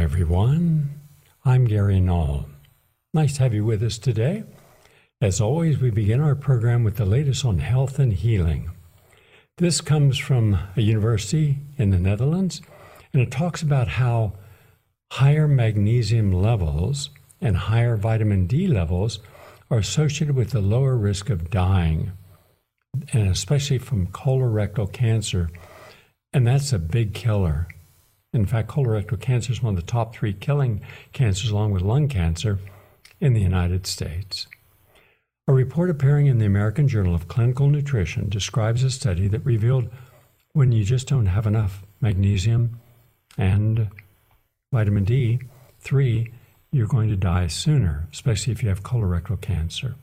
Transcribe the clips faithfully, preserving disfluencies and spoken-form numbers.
everyone. I'm Gary Null. Nice to have you with us today. As always, we begin our program with the latest on health and healing. This comes from a university in the Netherlands, and it talks about how higher magnesium levels and higher vitamin D levels are associated with a lower risk of dying, and especially from colorectal cancer. And that's a big killer. In fact, colorectal cancer is one of the top three killing cancers, along with lung cancer, in the United States. A report appearing in the American Journal of Clinical Nutrition describes a study that revealed when you just don't have enough magnesium and vitamin D three, you're going to die sooner, especially if you have colorectal cancer.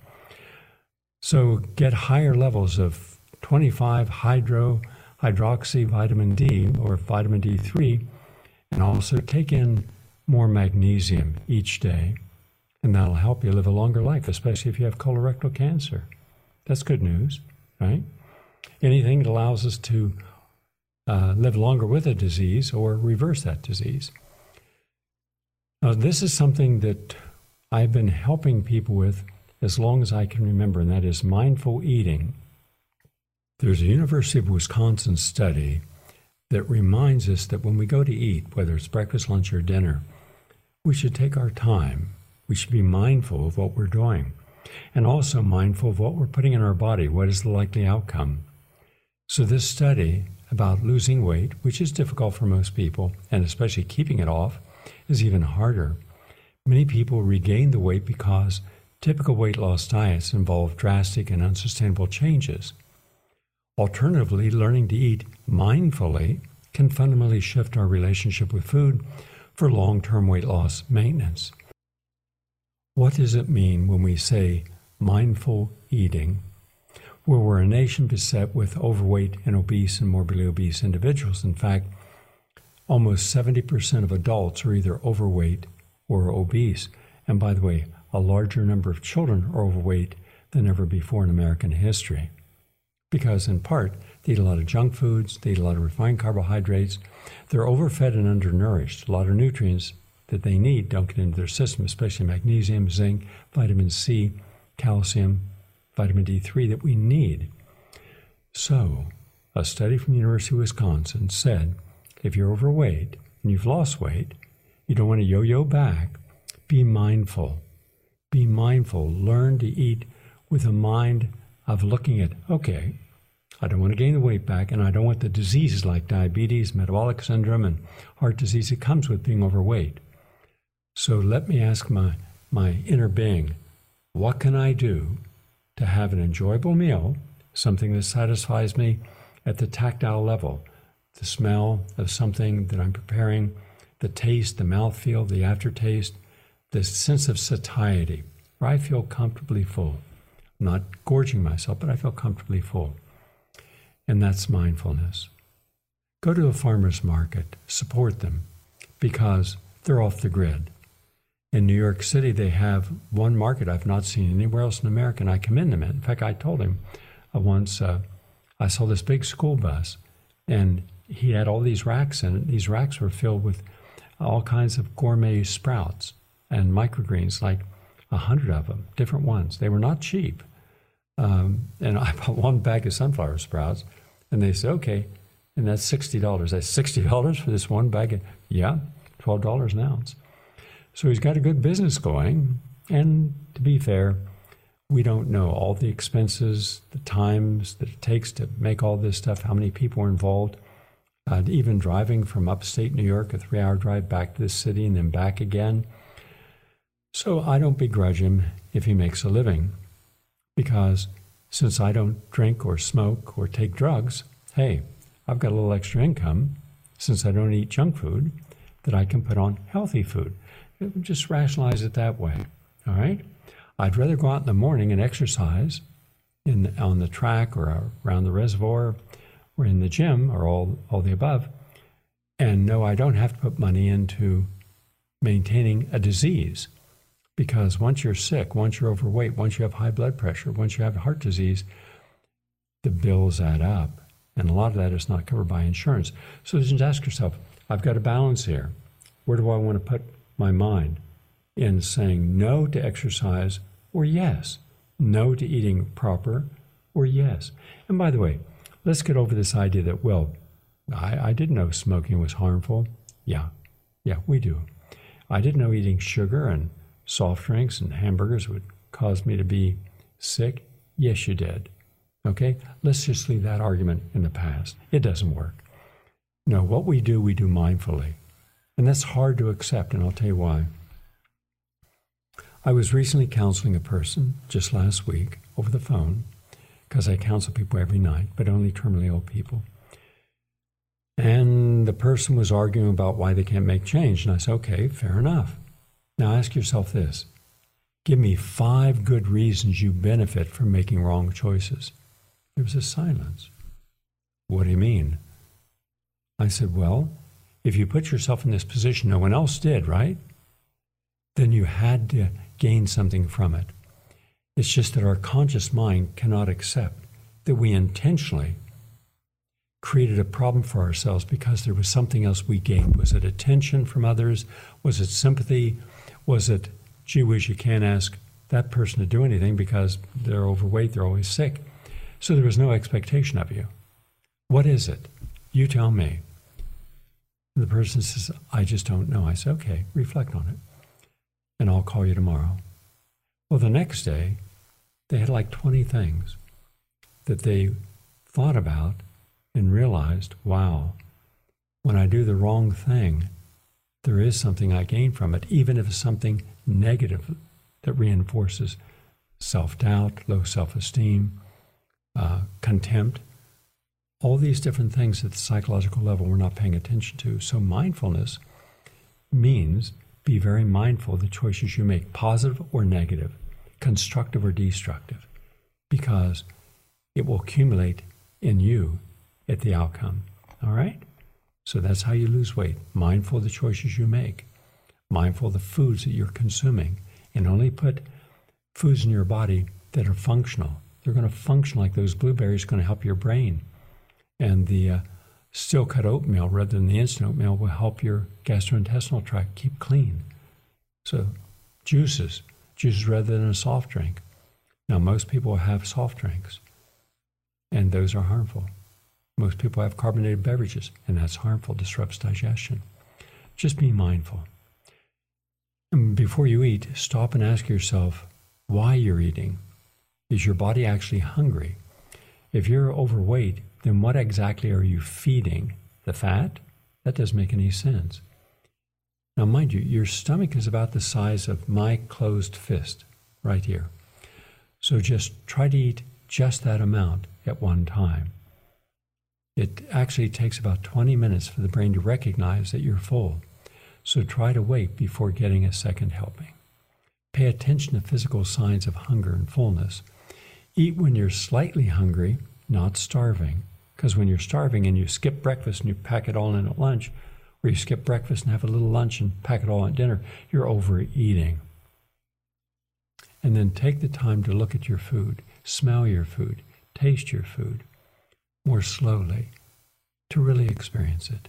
So get higher levels of twenty-five hydro hydroxy vitamin D or vitamin D three, and also take in more magnesium each day. And that'll help you live a longer life, especially if you have colorectal cancer. That's good news, right? Anything that allows us to uh, live longer with a disease or reverse that disease. Now, this is something that I've been helping people with as long as I can remember, and that is mindful eating. There's a University of Wisconsin study that reminds us that when we go to eat, whether it's breakfast, lunch, or dinner, we should take our time. We should be mindful of what we're doing, and also mindful of what we're putting in our body. What is the likely outcome? So this study about losing weight, which is difficult for most people, and especially keeping it off, is even harder. Many people regain the weight because typical weight loss diets involve drastic and unsustainable changes. Alternatively, learning to eat mindfully can fundamentally shift our relationship with food for long-term weight loss maintenance. What does it mean when we say mindful eating? Well, we're a nation beset with overweight and obese and morbidly obese individuals. In fact, almost seventy percent of adults are either overweight or obese. And by the way, a larger number of children are overweight than ever before in American history. Because in part, they eat a lot of junk foods, they eat a lot of refined carbohydrates, they're overfed and undernourished. A lot of nutrients that they need don't get into their system, especially magnesium, zinc, vitamin C, calcium, vitamin D three that we need. So, a study from the University of Wisconsin said, if you're overweight and you've lost weight, you don't want to yo-yo back, be mindful. Be mindful. Learn to eat with a mind of looking at, okay, I don't want to gain the weight back, and I don't want the diseases like diabetes, metabolic syndrome, and heart disease that comes with being overweight. So let me ask my, my inner being, what can I do to have an enjoyable meal, something that satisfies me at the tactile level, the smell of something that I'm preparing, the taste, the mouthfeel, the aftertaste, the sense of satiety, where I feel comfortably full. I'm not gorging myself, but I feel comfortably full. And that's mindfulness. Go to a farmer's market, support them, because they're off the grid. In New York City, they have one market I've not seen anywhere else in America, and I commend them. In fact, I told him uh, once, uh, I saw this big school bus, and he had all these racks in it. These racks were filled with all kinds of gourmet sprouts and microgreens, like a hundred of them, different ones. They were not cheap. Um, and I bought one bag of sunflower sprouts, and they said, okay, and that's sixty dollars. That's sixty dollars for this one bag? Of, yeah, twelve dollars an ounce. So he's got a good business going, and to be fair, we don't know all the expenses, the times that it takes to make all this stuff, how many people are involved, uh, even driving from upstate New York, a three-hour drive back to this city and then back again. So I don't begrudge him if he makes a living, because since I don't drink or smoke or take drugs, hey, I've got a little extra income since I don't eat junk food that I can put on healthy food. Just rationalize it that way, all right? I'd rather go out in the morning and exercise in on the track or around the reservoir or in the gym or all, all the above, and know I don't have to put money into maintaining a disease. Because once you're sick, once you're overweight, once you have high blood pressure, once you have heart disease, the bills add up. And a lot of that is not covered by insurance. So just ask yourself, I've got a balance here. Where do I want to put my mind? In saying no to exercise or yes, no to eating proper or yes. And by the way, let's get over this idea that, well, I, I didn't know smoking was harmful. Yeah, yeah, we do. I didn't know eating sugar and soft drinks and hamburgers would cause me to be sick. Yes, you did. Okay, let's just leave that argument in the past. It doesn't work. No, what we do, we do mindfully. And that's hard to accept, and I'll tell you why. I was recently counseling a person just last week over the phone, because I counsel people every night, but only terminally ill people. And the person was arguing about why they can't make change. And I said, okay, fair enough. Now ask yourself this. Give me five good reasons you benefit from making wrong choices. There was a silence. What do you mean? I said, well, if you put yourself in this position, no one else did, right? Then you had to gain something from it. It's just that our conscious mind cannot accept that we intentionally created a problem for ourselves because there was something else we gained. Was it attention from others? Was it sympathy? Was it, gee whiz, you can't ask that person to do anything because they're overweight, they're always sick. So there was no expectation of you. What is it? You tell me. The person says, I just don't know. I say, okay, reflect on it. And I'll call you tomorrow. Well, the next day, they had like twenty things that they thought about and realized, wow, when I do the wrong thing, there is something I gain from it, even if it's something negative that reinforces self-doubt, low self-esteem, uh, contempt, all these different things at the psychological level we're not paying attention to. So mindfulness means be very mindful of the choices you make, positive or negative, constructive or destructive, because it will accumulate in you at the outcome. All right? So that's how you lose weight. Mindful of the choices you make, mindful of the foods that you're consuming, and only put foods in your body that are functional. They're going to function like those blueberries, going to help your brain. And the uh, still cut oatmeal rather than the instant oatmeal will help your gastrointestinal tract keep clean. So juices, juices rather than a soft drink. Now most people have soft drinks, and those are harmful. Most people have carbonated beverages, and that's harmful, disrupts digestion. Just be mindful. And before you eat, stop and ask yourself why you're eating. Is your body actually hungry? If you're overweight, then what exactly are you feeding? The fat? That doesn't make any sense. Now, mind you, your stomach is about the size of my closed fist, right here. So just try to eat just that amount at one time. It actually takes about twenty minutes for the brain to recognize that you're full. So try to wait before getting a second helping. Pay attention to physical signs of hunger and fullness. Eat when you're slightly hungry, not starving. Because when you're starving and you skip breakfast and you pack it all in at lunch, or you skip breakfast and have a little lunch and pack it all at dinner, you're overeating. And then take the time to look at your food, smell your food, taste your food more slowly to really experience it.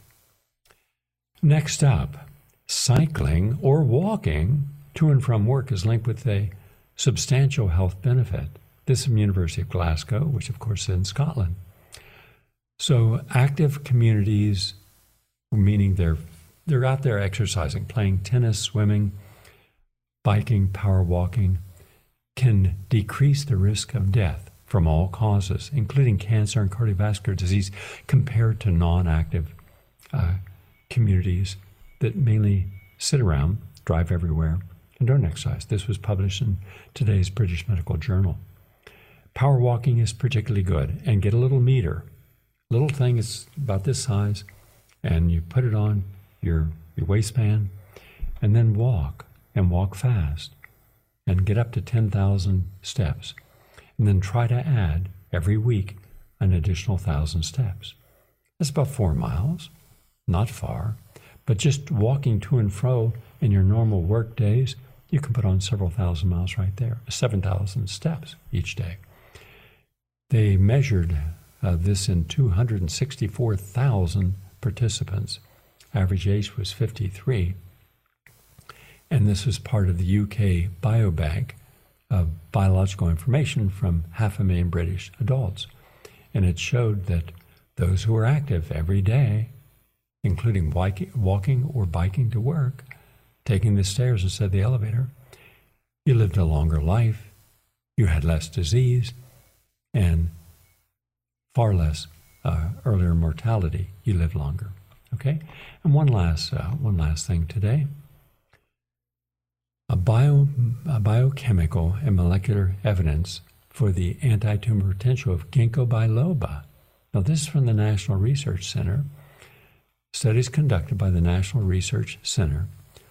Next up, cycling or walking to and from work is linked with a substantial health benefit. This is from the University of Glasgow, which of course is in Scotland. So active communities, meaning they're they're out there exercising, playing tennis, swimming, biking, power walking, can decrease the risk of death from all causes, including cancer and cardiovascular disease, compared to non-active uh, communities that mainly sit around, drive everywhere, and don't exercise. This was published in today's British Medical Journal. Power walking is particularly good, and get a little meter. Little thing is about this size, and you put it on your, your waistband, and then walk, and walk fast, and get up to ten thousand steps. And then try to add every week an additional one thousand steps. That's about four miles, not far, but just walking to and fro in your normal work days, you can put on several thousand miles right there, seven thousand steps each day. They measured uh, this in two hundred sixty-four thousand participants average age was fifty-three. And this was part of the U K Biobank of biological information from half a million British adults. And it showed that those who were active every day, including walking or biking to work, taking the stairs instead of the elevator, you lived a longer life, you had less disease, and far less uh, earlier mortality. You lived longer. Okay? And one last, uh, one last thing today. A, bio, a biochemical and molecular evidence for the anti-tumor potential of ginkgo biloba. Now, this is from the National Research Center. Studies conducted by the National Research Center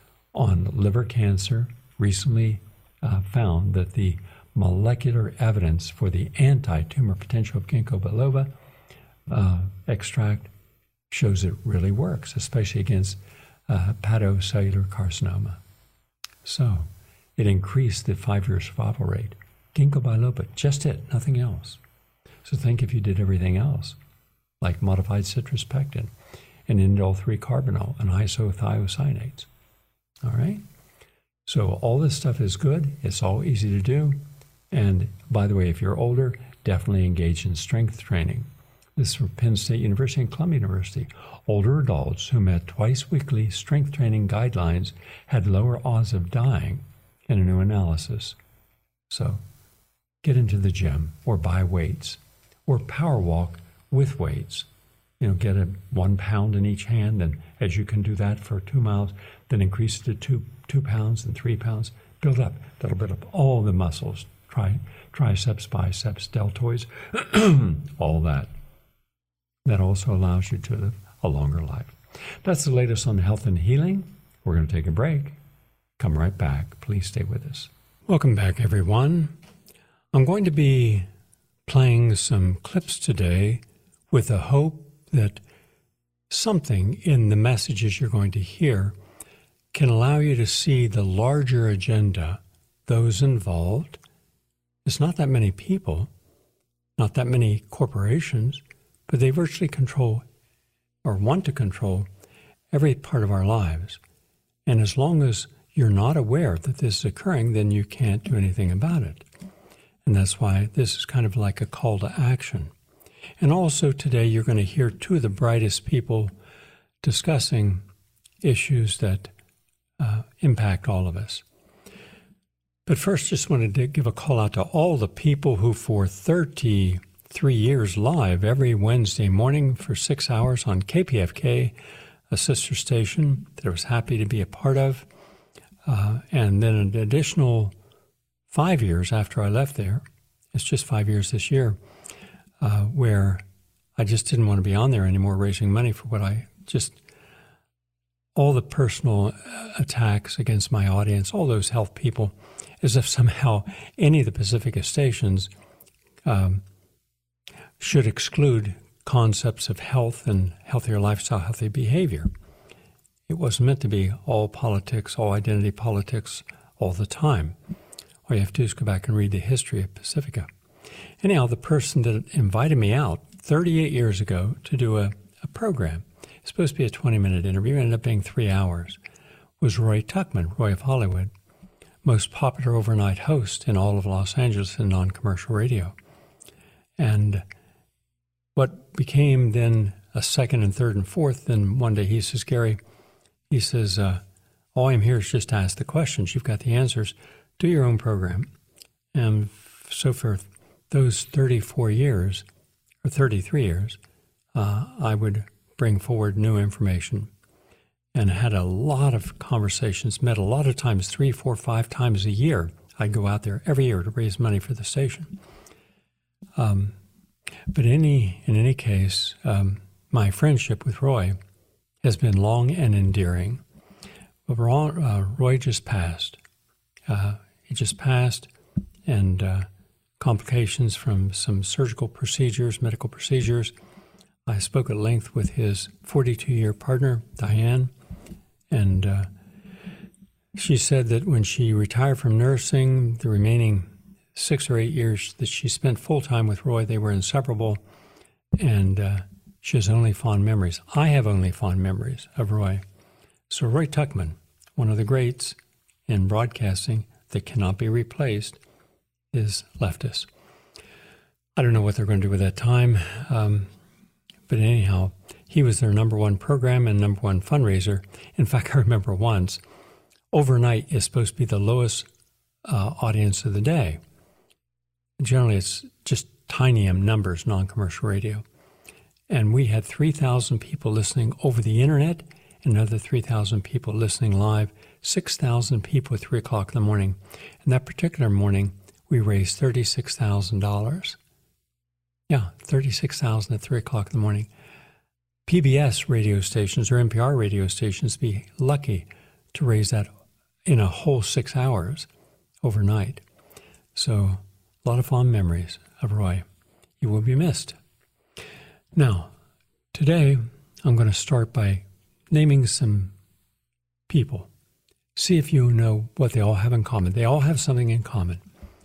on liver cancer recently uh, found that the molecular evidence for the anti-tumor potential of ginkgo biloba uh, extract shows it really works, especially against uh, hepatocellular carcinoma. So it increased the five-year survival rate. Ginkgo biloba, just it, nothing else. So think if you did everything else, like modified citrus pectin, and indole three carbinol, and isothiocyanates. All right? So all this stuff is good. It's all easy to do. And by the way, if you're older, definitely engage in strength training. This is from Penn State University and Columbia University. Older adults who met twice weekly strength training guidelines had lower odds of dying in a new analysis. So get into the gym or buy weights or power walk with weights. You know, get a one pound in each hand, and as you can do that for two miles, then increase it to two, two pounds and three pounds. Build up. That'll build up all the muscles. Tri, triceps, biceps, deltoids, all that. That also allows you to live a longer life. That's the latest on health and healing. We're going to take a break. Come right back. Please stay with us. Welcome back, everyone. I'm going to be playing some clips today with the hope that something in the messages you're going to hear can allow you to see the larger agenda, those involved. It's not that many people, not that many corporations, but they virtually control or want to control every part of our lives. And as long as you're not aware that this is occurring, then you can't do anything about it. And that's why this is kind of like a call to action. And also today you're going to hear two of the brightest people discussing issues that uh, impact all of us. But first, just wanted to give a call out to all the people who for thirty-three years live every Wednesday morning for six hours on K P F K, a sister station that I was happy to be a part of. Uh, and then an additional five years after I left there, it's just five years this year, uh, where I just didn't want to be on there anymore raising money for what I just, all the personal attacks against my audience, all those health people, as if somehow any of the Pacifica stations um, should exclude concepts of health and healthier lifestyle, healthy behavior. It wasn't meant to be all politics, all identity politics all the time. All you have to do is go back and read the history of Pacifica. Anyhow, the person that invited me out thirty-eight years ago to do a, a program, it's supposed to be a twenty-minute interview, ended up being three hours, was Roy Tuckman, Roy of Hollywood, most popular overnight host in all of Los Angeles in non-commercial radio. And what became then a second and third and fourth, then one day he says, Gary, he says, uh, all I'm here is just to ask the questions. You've got the answers. Do your own program. And so for those thirty-four years, or thirty-three years, uh, I would bring forward new information and had a lot of conversations, met a lot of times, three, four, five times a year. I'd go out there every year to raise money for the station. Um, but any, in any case, um, my friendship with Roy has been long and endearing. But Roy, uh, Roy just passed. Uh, he just passed, and uh, complications from some surgical procedures, medical procedures. I spoke at length with his forty-two-year partner, Diane, and uh, she said that when she retired from nursing, the remaining six or eight years that she spent full-time with Roy, they were inseparable, and uh, She has only fond memories. I have only fond memories of Roy. So Roy Tuckman, one of the greats in broadcasting that cannot be replaced, is left us. I don't know what they're going to do with that time, um, but anyhow, he was their number one program and number one fundraiser. In fact, I remember once, overnight is supposed to be the lowest uh, audience of the day. Generally, it's just tiny numbers, non-commercial radio. And we had three thousand people listening over the internet, and another three thousand people listening live, six thousand people at three o'clock in the morning. And that particular morning, we raised thirty-six thousand dollars. Yeah, thirty-six thousand dollars at three o'clock in the morning. P B S radio stations or N P R radio stations be lucky to raise that in a whole six hours overnight. So a lot of fond memories of Roy. He will be missed. Now, today I'm going to start by naming some people. See if you know what they all have in common. They all have something in common.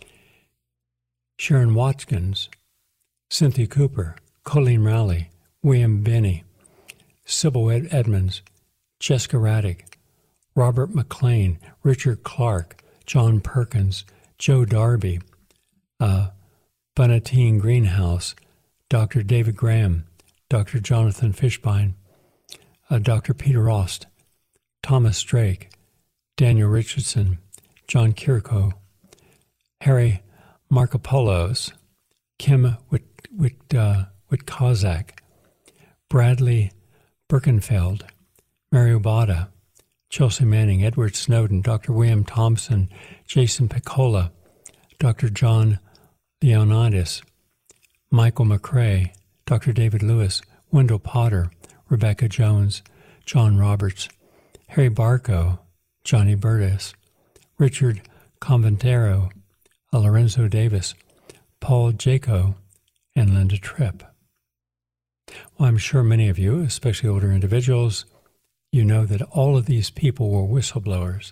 Sharon Watkins, Cynthia Cooper, Colleen Rowley, William Binney, Sybil Ed- Edmonds, Jessica Raddick, Robert McLean, Richard Clark, John Perkins, Joe Darby, uh, Bonatine Greenhouse, Doctor David Graham, Doctor Jonathan Fishbein, uh, Doctor Peter Rost, Thomas Drake, Daniel Richardson, John Kirko, Harry Markopoulos, Kim Wit, Wit, uh, Witkazak, Bradley Birkenfeld, Mary Obata, Chelsea Manning, Edward Snowden, Doctor William Thompson, Jason Piccola, Doctor John Leonidas, Michael McCrae, Doctor David Lewis, Wendell Potter, Rebecca Jones, John Roberts, Harry Barco, Johnny Burtis, Richard Conventero, Lorenzo Davis, Paul Jaco, and Linda Tripp. Well, I'm sure many of you, especially older individuals, you know that all of these people were whistleblowers.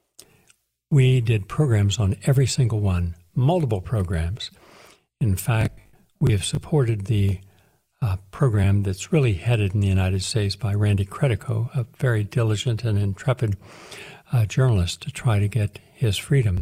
We did programs on every single one, multiple programs. In fact, we have supported the uh, program that's really headed in the United States by Randy Credico, a very diligent and intrepid uh, journalist, to try to get his freedom.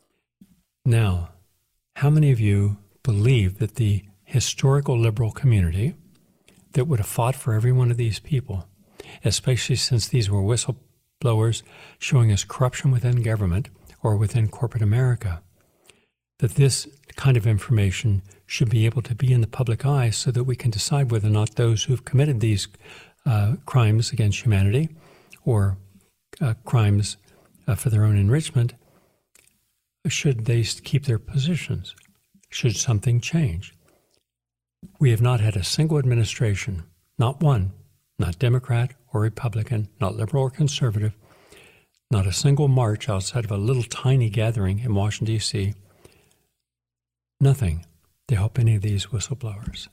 Now, how many of you believe that the historical liberal community that would have fought for every one of these people, especially since these were whistleblowers showing us corruption within government or within corporate America, that this kind of information should be able to be in the public eye so that we can decide whether or not those who've committed these uh, crimes against humanity or uh, crimes uh, for their own enrichment, should they keep their positions? Should something change? We have not had a single administration, not one, not Democrat or Republican, not liberal or conservative, not a single march outside of a little tiny gathering in Washington, D C, nothing to help any of these whistleblowers.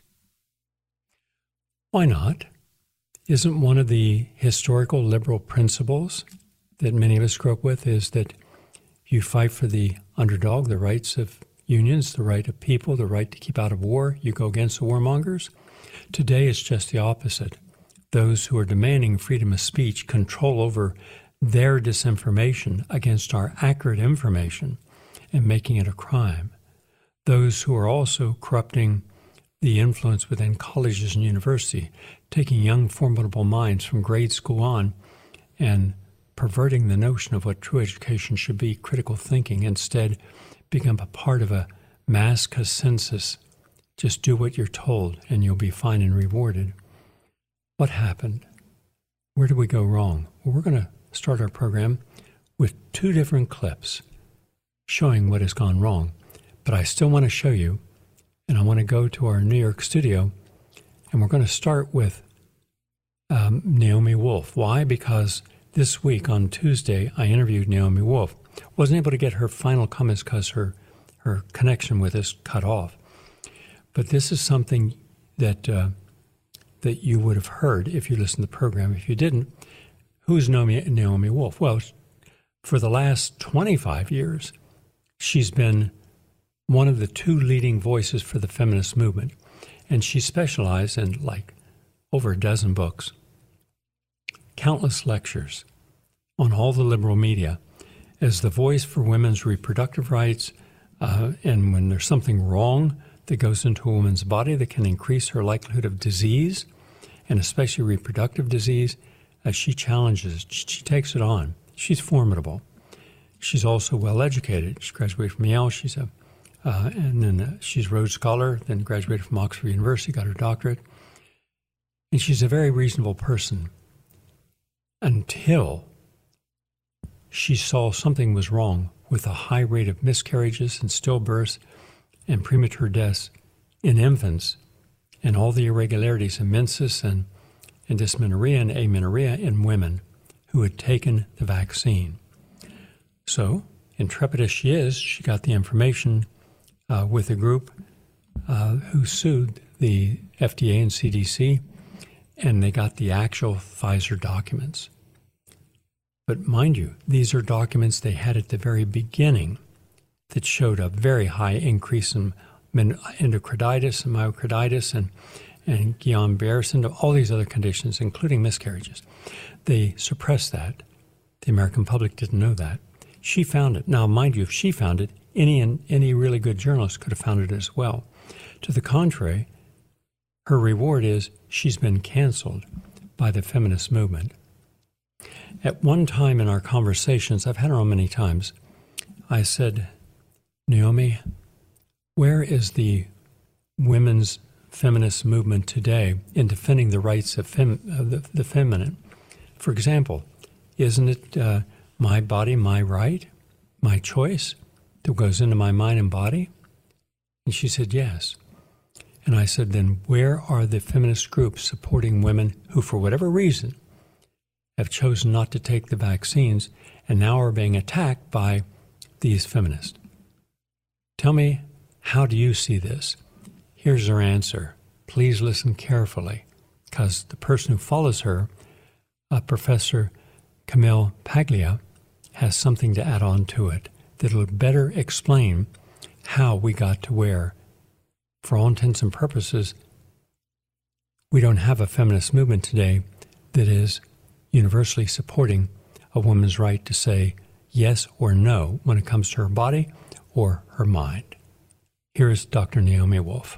Why not? Isn't one of the historical liberal principles that many of us grew up with is that you fight for the underdog, the rights of unions, the right of people, the right to keep out of war. You go against the warmongers. Today, it's just the opposite. Those who are demanding freedom of speech control over their disinformation against our accurate information and making it a crime. Those who are also corrupting the influence within colleges and universities, taking young, formidable minds from grade school on and perverting the notion of what true education should be, critical thinking, instead become a part of a mass consensus. Just do what you're told and you'll be fine and rewarded. What happened? Where did we go wrong? Well, we're going to start our program with two different clips showing what has gone wrong. But I still want to show you, and I want to go to our New York studio, and we're going to start with um, Naomi Wolf. Why? Because this week on Tuesday, I interviewed Naomi Wolf. Wasn't able to get her final comments because her, her connection with us cut off. But this is something that uh, that you would have heard if you listened to the program. If you didn't, who's Naomi, Naomi Wolf? Well, for the last twenty-five years, she's been one of the two leading voices for the feminist movement. And she specialized in, like over a dozen books, countless lectures on all the liberal media as the voice for women's reproductive rights. Uh, and when there's something wrong that goes into a woman's body that can increase her likelihood of disease, and especially reproductive disease, uh, she challenges, she takes it on. She's formidable. She's also well-educated. She graduated from Yale. She's a, uh, and then uh, she's Rhodes Scholar, then graduated from Oxford University, got her doctorate. And she's a very reasonable person until she saw something was wrong with a high rate of miscarriages and stillbirths and premature deaths in infants, and all the irregularities in menses and, and dysmenorrhea and amenorrhea in women who had taken the vaccine. So, intrepid as she is, she got the information uh, with a group uh, who sued the F D A and C D C, and they got the actual Pfizer documents. But mind you, these are documents they had at the very beginning that showed a very high increase in endocarditis and myocarditis and, and Guillain-Barré syndrome, all these other conditions, including miscarriages. They suppressed that. The American public didn't know that. She found it. Now, mind you, if she found it, any any really good journalist could have found it as well. To the contrary, her reward is she's been canceled by the feminist movement. At one time in our conversations, I've had her on many times, I said, Naomi, where is the women's feminist movement today in defending the rights of, fem- of the, the feminine? For example, isn't it uh, my body, my right, my choice that goes into my mind and body? And she said, yes. And I said, then where are the feminist groups supporting women who, for whatever reason, have chosen not to take the vaccines and now are being attacked by these feminists? Tell me, how do you see this? Here's her answer. Please listen carefully, because the person who follows her, uh, Professor Camille Paglia, has something to add on to it that will better explain how we got to where, for all intents and purposes, we don't have a feminist movement today that is universally supporting a woman's right to say yes or no when it comes to her body or her mind. Here's Doctor Naomi Wolf.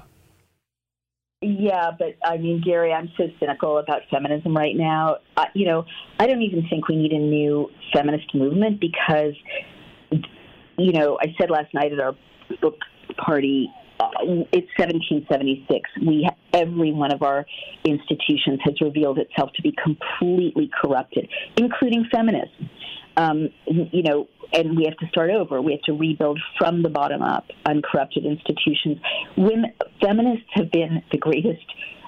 Yeah, but I mean, Gary, I'm so cynical about feminism right now. Uh, you know, I don't even think we need a new feminist movement because, you know, I said last night at our book party, uh, it's seventeen seventy-six. We every one of our institutions has revealed itself to be completely corrupted, including feminists. Um, you know, and we have to start over. We have to rebuild from the bottom up uncorrupted institutions. Women, feminists have been the greatest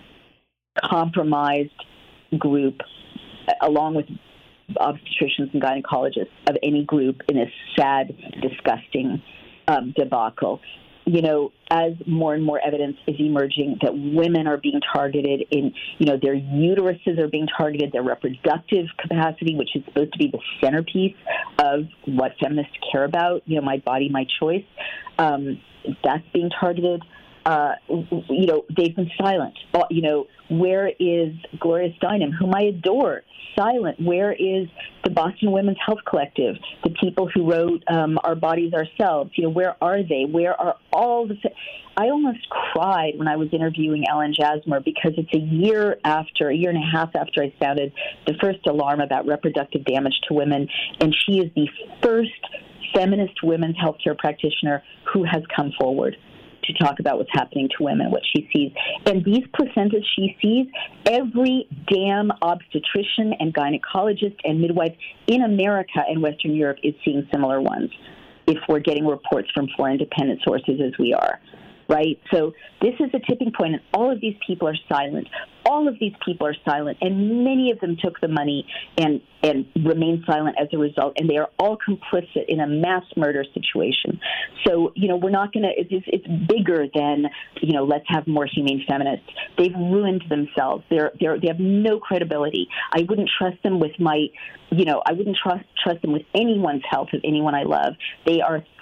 compromised group, along with obstetricians and gynecologists, of any group in this sad, disgusting um, debacle. You know, as more and more evidence is emerging that women are being targeted in, you know, their uteruses are being targeted, their reproductive capacity, which is supposed to be the centerpiece of what feminists care about, you know, my body, my choice, um, that's being targeted. Uh, you know, they've been silent. You know, where is Gloria Steinem, whom I adore? Silent. Where is the Boston Women's Health Collective, the people who wrote um, Our Bodies, Ourselves? You know, where are they? Where are all the... I almost cried when I was interviewing Ellen Jasmer because it's a year after, a year and a half after I sounded the first alarm about reproductive damage to women, and she is the first feminist women's healthcare practitioner who has come forward to talk about what's happening to women, what she sees. And these placentas she sees, every damn obstetrician and gynecologist and midwife in America and Western Europe is seeing similar ones, if we're getting reports from four independent sources as we are, right? So this is a tipping point, and all of these people are silent. All of these people are silent, and many of them took the money and, and remain silent as a result, and they are all complicit in a mass murder situation. So, you know, we're not going to, it's, it's bigger than, you know, let's have more humane feminists. They've ruined themselves. They're, they're, they have no credibility. I wouldn't trust them with my, you know, I wouldn't trust, trust them with anyone's health of anyone I love. They are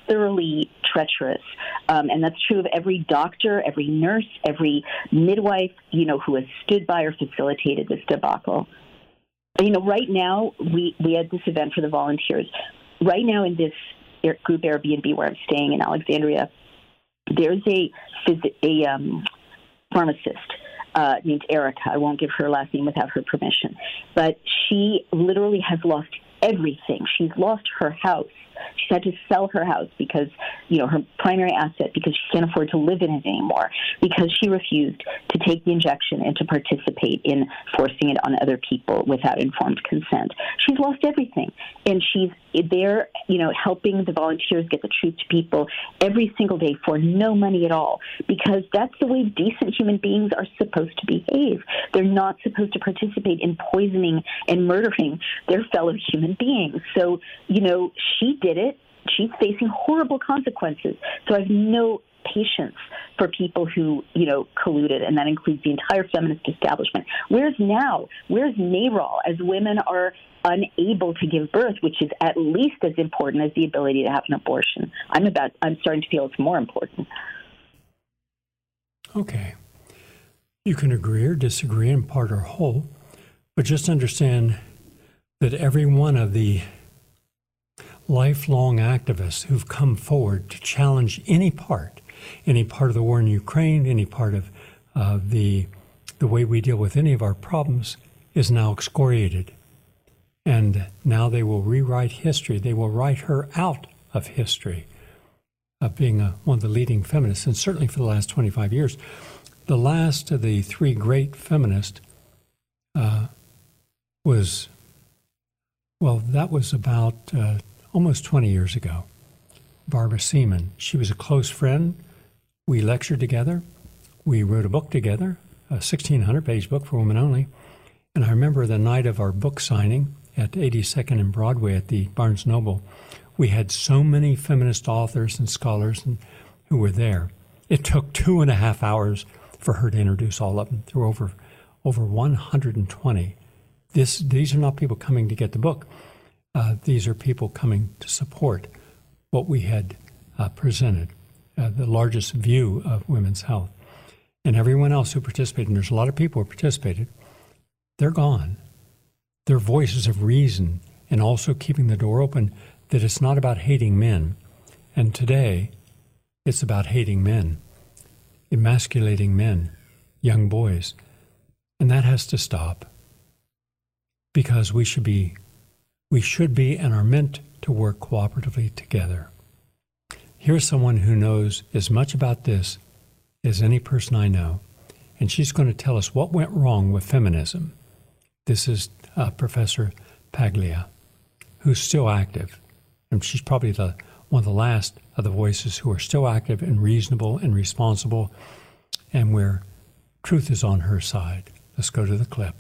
thoroughly treacherous. Um, and that's true of every doctor, every nurse, every midwife, you know, who has stood by or facilitated this debacle. You know, right now, we, we had this event for the volunteers. Right now in this group Airbnb where I'm staying in Alexandria, there's a, a um, pharmacist uh, named Erica. I won't give her last name without her permission. But she literally has lost everything. She's lost her house. She's had to sell her house because, you know, her primary asset, because she can't afford to live in it anymore, because she refused to take the injection and to participate in forcing it on other people without informed consent. She's lost everything. And she's there, you know, helping the volunteers get the truth to people every single day for no money at all, because that's the way decent human beings are supposed to behave. They're not supposed to participate in poisoning and murdering their fellow human beings. So, you know, she did it. She's facing horrible consequences. So I have no patience for people who, you know, colluded, and that includes the entire feminist establishment. Where's now? Where's NARAL as women are unable to give birth, which is at least as important as the ability to have an abortion? I'm about. I'm starting to feel it's more important. Okay. You can agree or disagree in part or whole, but just understand that every one of the lifelong activists who've come forward to challenge any part, any part of the war in Ukraine, any part of uh, the the way we deal with any of our problems is now excoriated. And now they will rewrite history. They will write her out of history of being a, one of the leading feminists, and certainly for the last twenty-five years. The last of the three great feminists uh, was, well, that was about uh, almost twenty years ago. Barbara Seaman. She was a close friend. We lectured together. We wrote a book together, a sixteen hundred page book for women only. And I remember the night of our book signing at eighty-second and Broadway at the Barnes Noble, we had so many feminist authors and scholars and, who were there. It took two and a half hours for her to introduce all of them. There were over, over one hundred twenty. This, these are not people coming to get the book. Uh, these are people coming to support what we had uh, presented, uh, the largest view of women's health. And everyone else who participated, and there's a lot of people who participated, they're gone. Their voices of reason, and also keeping the door open that it's not about hating men. And today, it's about hating men, emasculating men, young boys. And that has to stop, because we should be, we should be and are meant to work cooperatively together. Here's someone who knows as much about this as any person I know, and she's going to tell us what went wrong with feminism. This is uh, Professor Paglia, who's still active, and she's probably the one of the last of the voices who are still active and reasonable and responsible, and where truth is on her side. Let's go to the clip.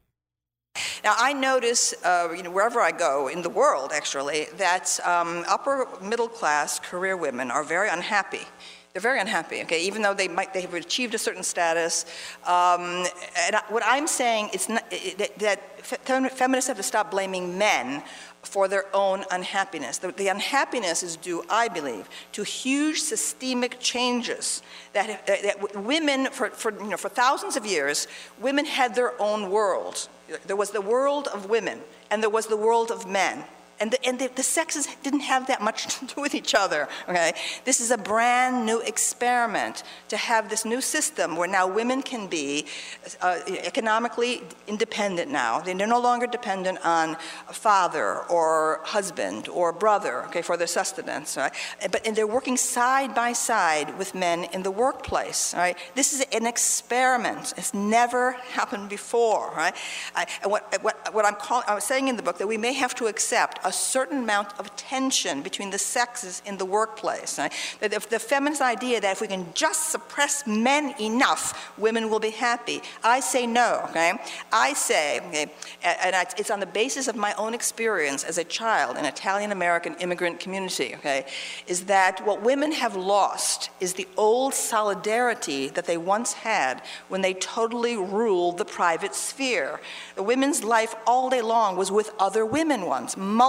Now, I notice, uh, you know, wherever I go in the world, actually, that um, upper middle class career women are very unhappy. They're very unhappy, okay, even though they might they have achieved a certain status. Um, and I, what I'm saying is not, that, that fe feminists have to stop blaming men for their own unhappiness. The, the unhappiness is due, I believe, to huge systemic changes that, that, that women, for, for, you know, for thousands of years, women had their own world. There was the world of women, and there was the world of men. And, the, and the, the sexes didn't have that much to do with each other, okay? This is a brand new experiment to have this new system where now women can be uh, economically independent now. They're no longer dependent on a father or husband or brother, okay, for their sustenance, right? But, and they're working side by side with men in the workplace, right? This is an experiment. It's never happened before, right? I, what, what, what I'm calling, I was saying in the book that we may have to accept a certain amount of tension between the sexes in the workplace. Right? That if the feminist idea that if we can just suppress men enough, women will be happy. I say no, okay? I say, okay, and it's on the basis of my own experience as a child in Italian-American immigrant community, okay, is that what women have lost is the old solidarity that they once had when they totally ruled the private sphere. The women's life all day long was with other women once, multiple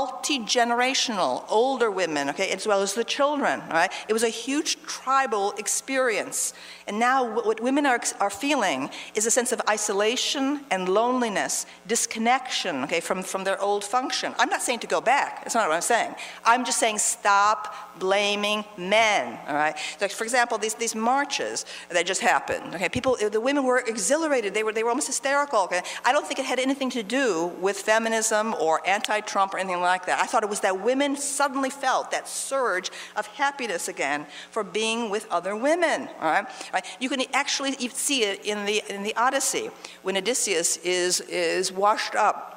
multi-generational, older women, okay, as well as the children, all right? It was a huge tribal experience. And now what women are, are feeling is a sense of isolation and loneliness, disconnection, okay, from, from their old function. I'm not saying to go back, that's not what I'm saying. I'm just saying stop blaming men, all right? Like, for example, these, these marches that just happened, okay, people, the women were exhilarated, they were, they were almost hysterical, okay? I don't think it had anything to do with feminism or anti-Trump or anything like that. I thought it was that women suddenly felt that surge of happiness again for being with other women, all right? All right? You can actually see it in the, in the Odyssey, when Odysseus is, is washed up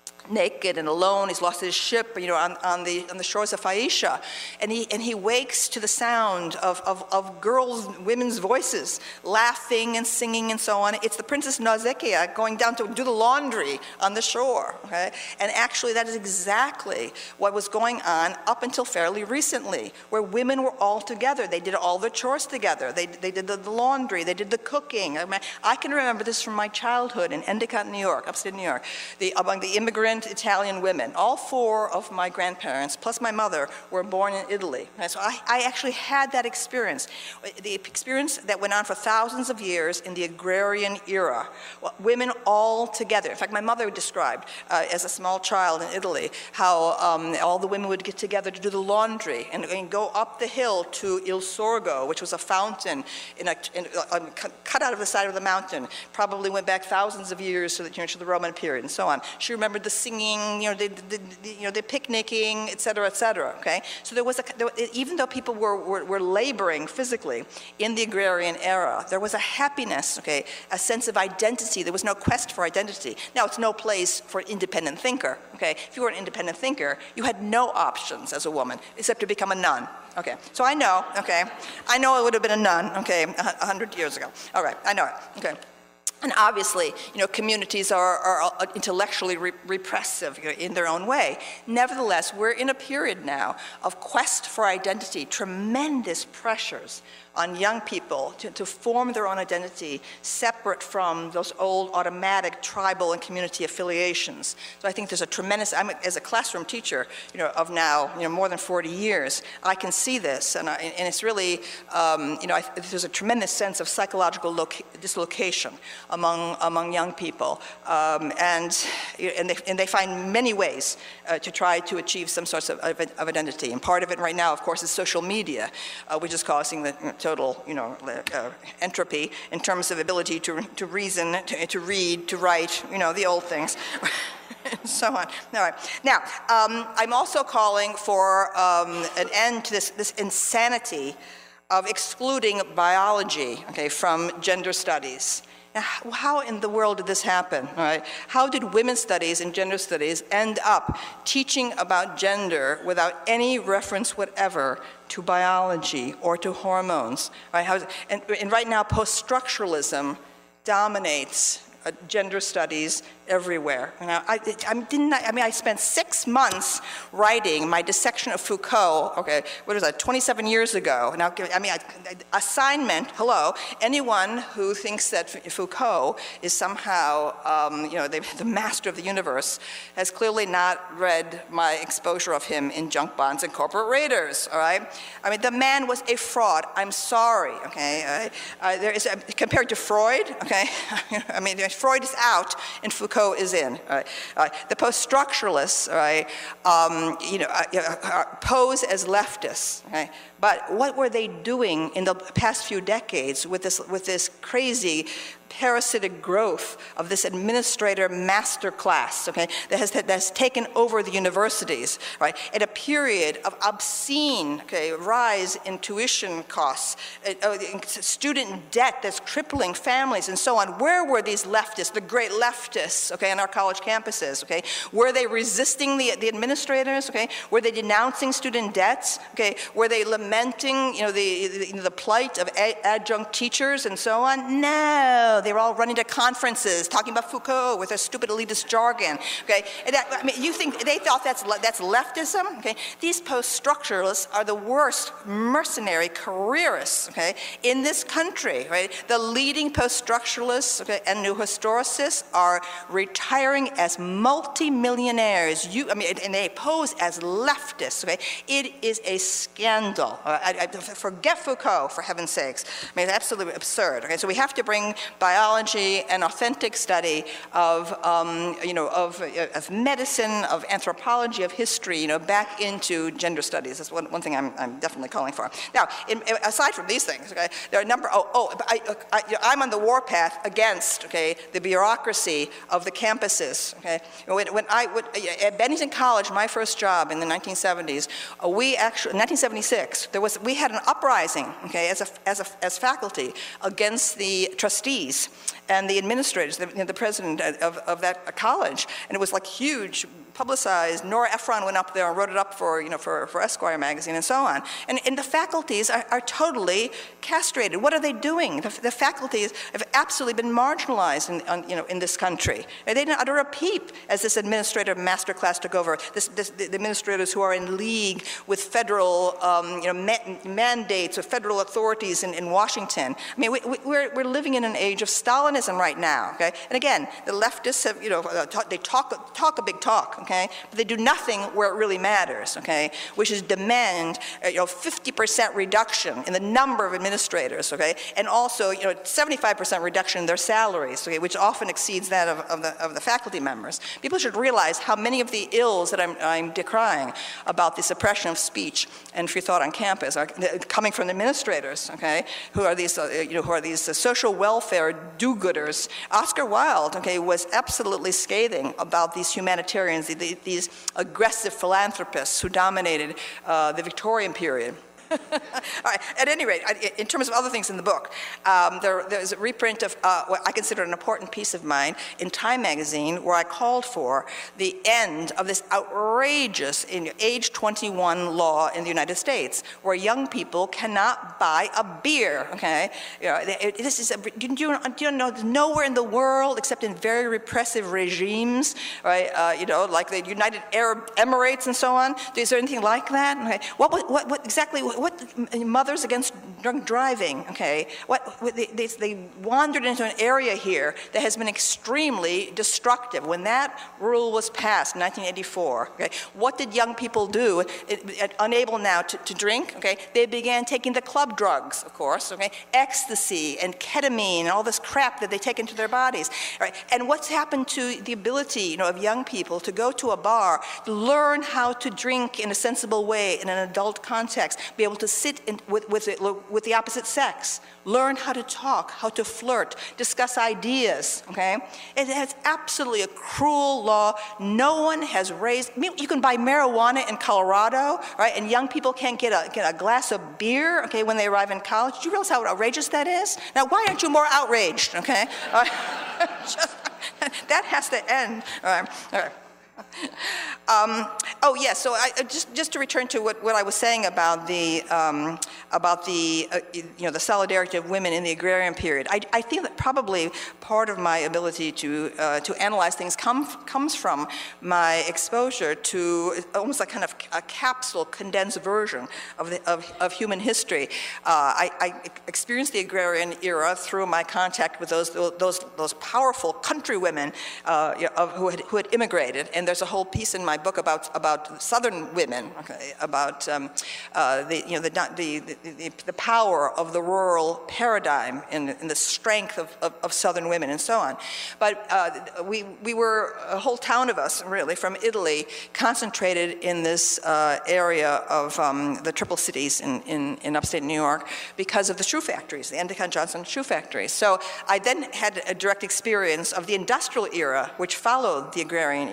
naked and alone. He's lost his ship, you know, on, on the on the shores of Phaeacia, and he and he wakes to the sound of, of of girls, women's voices, laughing and singing and so on. It's the Princess Nausicaa going down to do the laundry on the shore. Okay, and actually that is exactly what was going on up until fairly recently, where women were all together. They did all the chores together. They they did the, the laundry. They did the cooking. I mean, I can remember this from my childhood in Endicott, New York, upstate New York. The among the immigrant Italian women. All four of my grandparents, plus my mother, were born in Italy. And so I, I actually had that experience, the experience that went on for thousands of years in the agrarian era. Well, women all together. In fact, my mother described uh, as a small child in Italy how um, all the women would get together to do the laundry and, and go up the hill to Il Sorgo, which was a fountain in a, in a, a, cut out of the side of the mountain. Probably went back thousands of years to the, you know, to the Roman period and so on. She remembered the singing, you know, the, the, the, you know, the picnicking, et cetera, et cetera, okay? So there was a, there, even though people were, were, were laboring physically in the agrarian era, there was a happiness, okay, a sense of identity. There was no quest for identity. Now, it's no place for an independent thinker, okay? If you were an independent thinker, you had no options as a woman except to become a nun. Okay, so I know, okay, I know it would have been a nun, okay, a hundred years ago. All right, I know it, okay. And obviously, you know, communities are, are intellectually re repressive in their own way. Nevertheless, we're in a period now of quest for identity, tremendous pressures on young people to, to form their own identity separate from those old automatic tribal and community affiliations. So I think there's a tremendous, I'm, as a classroom teacher, you know, of now, you know, more than forty years, I can see this, and, I, and it's really, um, you know, I, there's a tremendous sense of psychological dislocation among, among young people, um, and, and, they, and they find many ways uh, to try to achieve some sorts of, of, of identity. And part of it right now, of course, is social media, uh, which is causing the, you know, total, you know, uh, entropy in terms of ability to, to reason, to, to read, to write, you know, the old things, and so on. All right. Now, um, I'm also calling for um, an end to this, this insanity of excluding biology, okay, from gender studies. Now, how in the world did this happen, all right? How did women's studies and gender studies end up teaching about gender without any reference whatever to biology or to hormones, right? How, and, and right now, post-structuralism dominates uh, gender studies everywhere. You know, I, I, didn't, I mean, I spent six months writing my dissection of Foucault, okay, what was that, twenty-seven years ago. Now, I mean, I, assignment, hello, anyone who thinks that Foucault is somehow, um, you know, the, the master of the universe has clearly not read my exposure of him in Junk Bonds and Corporate Raiders, all right? I mean, the man was a fraud. I'm sorry, okay? Uh, uh, there is, a, compared to Freud, okay? I mean, Freud is out and Foucault is in. All right. All right. The post-structuralists, all right, um, you know, uh, uh, pose as leftists. Okay? But what were they doing in the past few decades with this, with this crazy parasitic growth of this administrator master class, okay, that has, that has taken over the universities, right, at a period of obscene, okay, rise in tuition costs, uh, student debt that's crippling families and so on. Where were these leftists, the great leftists, okay, on our college campuses, okay? Were they resisting the, the administrators, okay? Were they denouncing student debts, okay? Were they lamenting, you know, the, the, the plight of adjunct teachers and so on? No. know, they were all running to conferences, talking about Foucault with their stupid elitist jargon, okay? And that, I mean, you think they thought that's, that's leftism, okay? These post-structuralists are the worst mercenary careerists, okay, in this country, right? The leading post-structuralists, okay, and new historicists are retiring as multi-millionaires. You, I mean, and they pose as leftists, okay? It is a scandal. Uh, I, I, forget Foucault, for heaven's sakes. I mean, it's absolutely absurd, okay? So we have to bring biology and authentic study of, um, you know, of, uh, of medicine, of anthropology, of history, you know, back into gender studies. That's one, one thing I'm, I'm definitely calling for. Now, in, aside from these things, okay, there are a number, oh, oh I, I, I'm on the warpath against, okay, the bureaucracy of the campuses, okay? When, when I, would, at Bennington College, my first job in the nineteen seventies, uh, we actually, in nineteen seventy-six, there was, we had an uprising, okay, as, a, as, a, as faculty against the trustees and the administrators, the, you know, the president of, of that college, and it was like huge, publicized. Nora Ephron went up there and wrote it up for, you know, for, for Esquire magazine and so on. And, and the faculties are, are totally castrated. What are they doing? The, the faculties have absolutely been marginalized in, on, you know, in this country. They didn't utter a peep as this administrative masterclass took over. This, this, the administrators who are in league with federal um, you know, ma mandates or federal authorities in, in Washington. I mean, we, we, we're, we're living in an age of Stalinism right now, okay? And again, the leftists have, you know, talk, they talk, talk a big talk, okay? But they do nothing where it really matters, okay? Which is demand, uh, you know, fifty percent reduction in the number of administrators, okay? And also, you know, seventy-five percent reduction in their salaries, okay? Which often exceeds that of, of, the, of the faculty members. People should realize how many of the ills that I'm, I'm decrying about the suppression of speech and free thought on campus are coming from the administrators, okay? Who are these, uh, you know, who are these uh, social welfare do-gooders. Oscar Wilde, okay, was absolutely scathing about these humanitarians, the, these aggressive philanthropists who dominated uh, the Victorian period. All right. At any rate, in terms of other things in the book, um, there, there's a reprint of uh, what I consider an important piece of mine in Time magazine, where I called for the end of this outrageous in age twenty-one law in the United States, where young people cannot buy a beer. Okay, you know, it, this is a, do, you, do you know? Nowhere in the world, except in very repressive regimes, right? Uh, you know, like the United Arab Emirates and so on. Is there anything like that? Okay. What, what, what exactly? What, mothers against drunk driving, okay? What, what they, they, they wandered into an area here that has been extremely destructive. When that rule was passed in nineteen eighty-four, okay, what did young people do? It, it, unable now to, to drink, okay, they began taking the club drugs, of course, okay, ecstasy and ketamine and all this crap that they take into their bodies, right? And what's happened to the ability, you know, of young people to go to a bar, learn how to drink in a sensible way in an adult context, be able to sit in, with, with, it, with the opposite sex, learn how to talk, how to flirt, discuss ideas, okay? It has absolutely a cruel law. No one has raised, I mean, you can buy marijuana in Colorado, right? And young people can't get a, get a glass of beer, okay, when they arrive in college. Do you realize how outrageous that is? Now, why aren't you more outraged, okay? Uh, just, that has to end. All right, all right. Um, oh yes, yeah, so I, just just to return to what, what I was saying about the um, about the uh, you know the solidarity of women in the agrarian period. I, I think that probably part of my ability to uh, to analyze things come, comes from my exposure to almost like kind of a capsule, condensed version of the, of, of human history. Uh, I, I experienced the agrarian era through my contact with those those those powerful countrywomen uh, you know, of, who had who had immigrated. And there's a whole piece in my book about about Southern women, okay, about um, uh, the you know the, the the the power of the rural paradigm and, and the strength of, of, of Southern women and so on. But uh, we we were a whole town of us really from Italy concentrated in this uh, area of um, the Triple Cities in, in in upstate New York because of the shoe factories, the Endicott Johnson shoe factories. So I then had a direct experience of the industrial era, which followed the agrarian era.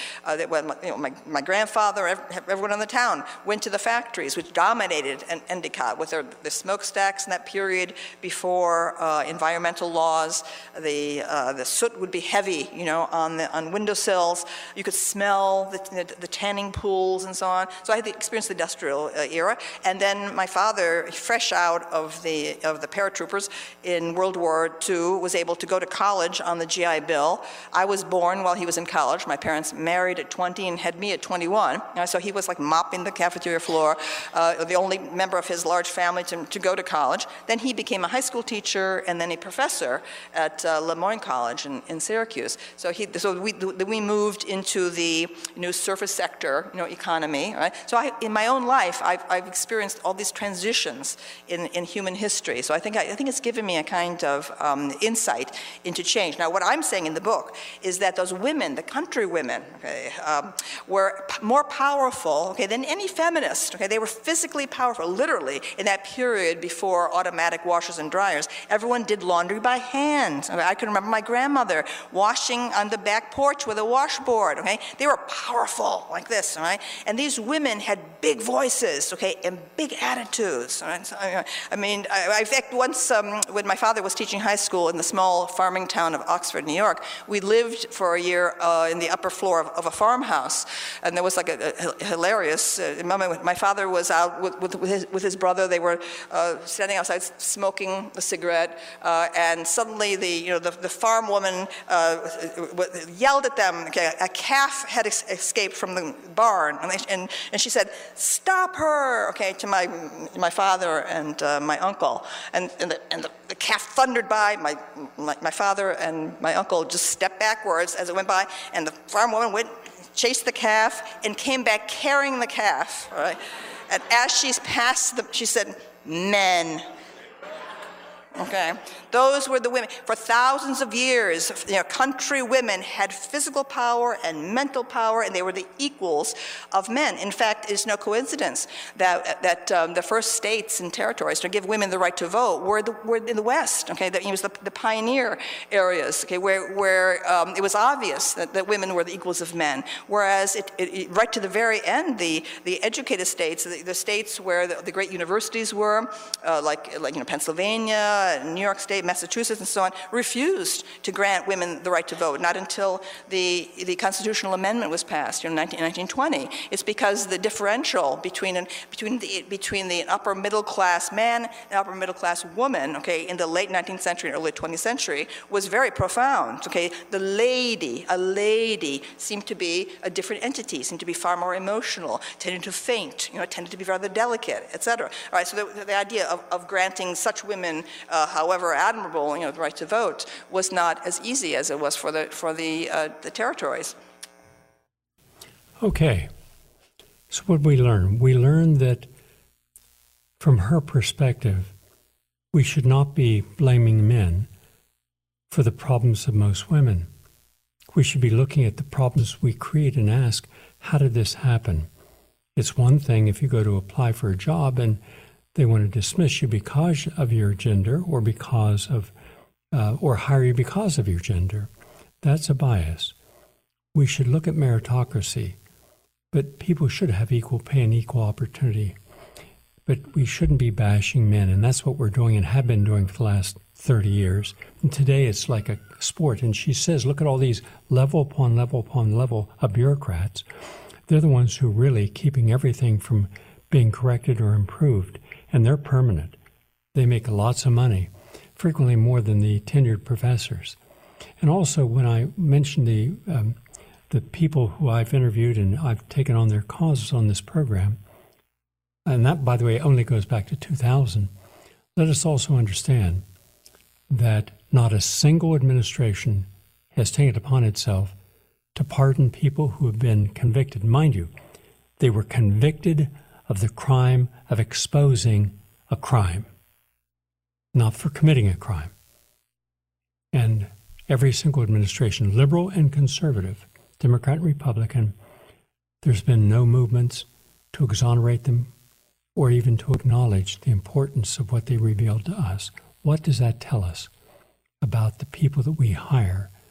Uh, that when my, you know, my, my grandfather, everyone in the town went to the factories, which dominated Endicott with their, the smokestacks in that period before uh, environmental laws. The uh, the soot would be heavy, you know, on the on windowsills. You could smell the, the, the tanning pools and so on. So I had the experience of the industrial uh, era, and then my father, fresh out of the of the paratroopers in World War Two, was able to go to college on the G I Bill. I was born while he was in college. My parents married at twenty and had me at twenty-one. Uh, so he was like mopping the cafeteria floor, uh, the only member of his large family to, to go to college. Then he became a high school teacher and then a professor at uh, Lemoyne College in, in Syracuse. So he, so we we moved into the you know surface sector, you know, economy. Right? So I, in my own life, I've, I've experienced all these transitions in, in human history. So I think I, I think it's given me a kind of um, insight into change. Now, what I'm saying in the book is that those women, the country women, okay, um, were p- more powerful, okay, than any feminist. Okay, they were physically powerful, literally, in that period before automatic washers and dryers. Everyone did laundry by hand. Okay, I can remember my grandmother washing on the back porch with a washboard. Okay, they were powerful like this. All right, and these women had big voices, okay, and big attitudes. All right? So, I, I mean, I, I in fact once um, when my father was teaching high school in the small farming town of Oxford, New York, we lived for a year uh, in the upper floor of, of a farmhouse, and there was like a, a hilarious uh, moment. My father was out with, with, with, his, with his brother. They were uh, standing outside smoking a cigarette, uh, and suddenly the you know the, the farm woman uh, yelled at them. Okay, a calf had ex- escaped from the barn, and, they, and and she said, "Stop her!" Okay, to my my father and uh, my uncle, and and the, and the, the calf thundered by. My, my my father and my uncle just stepped backwards as it went by, and the farm woman went, chased the calf, and came back carrying the calf. Right? And as she's passed, the, she said, "Men." Okay, those were the women. For thousands of years, you know, country women had physical power and mental power, and they were the equals of men. In fact, it's no coincidence that that um, the first states and territories to give women the right to vote were the, were in the West. Okay, that it was the, the pioneer areas. Okay, where where um, it was obvious that, that women were the equals of men. Whereas it, it, it, right to the very end, the the educated states, the, the states where the, the great universities were, uh, like like you know Pennsylvania, New York State, Massachusetts, and so on, refused to grant women the right to vote, not until the, the constitutional amendment was passed in nineteen twenty. It's because the differential between, an, between, the, between the upper middle class man and upper middle class woman, okay, in the late nineteenth century and early twentieth century was very profound, okay. The lady, a lady, seemed to be a different entity, seemed to be far more emotional, tended to faint, you know, tended to be rather delicate, et cetera. All right, so the, the idea of, of granting such women Uh, however admirable, you know, the right to vote, was not as easy as it was for the for the uh, the territories. Okay, so what did we learn? We learned that from her perspective, we should not be blaming men for the problems of most women. We should be looking at the problems we create and ask, how did this happen? It's one thing if you go to apply for a job and they want to dismiss you because of your gender or because of, uh, or hire you because of your gender. That's a bias. We should look at meritocracy, but people should have equal pay and equal opportunity. But we shouldn't be bashing men, and that's what we're doing and have been doing for the last thirty years. And today it's like a sport, and she says, look at all these level upon level upon level of bureaucrats. They're the ones who are really keeping everything from being corrected or improved. And they're permanent. They make lots of money, frequently more than the tenured professors. And also, when I mentioned the um, the people who I've interviewed and I've taken on their causes on this program, and that, by the way, only goes back to two thousand, let us also understand that not a single administration has taken it upon itself to pardon people who have been convicted. Mind you, they were convicted of the crime of exposing a crime, not for committing a crime. And every single administration, liberal and conservative, Democrat and Republican, there's been no movements to exonerate them or even to acknowledge the importance of what they revealed to us. What does that tell us about the people that we hire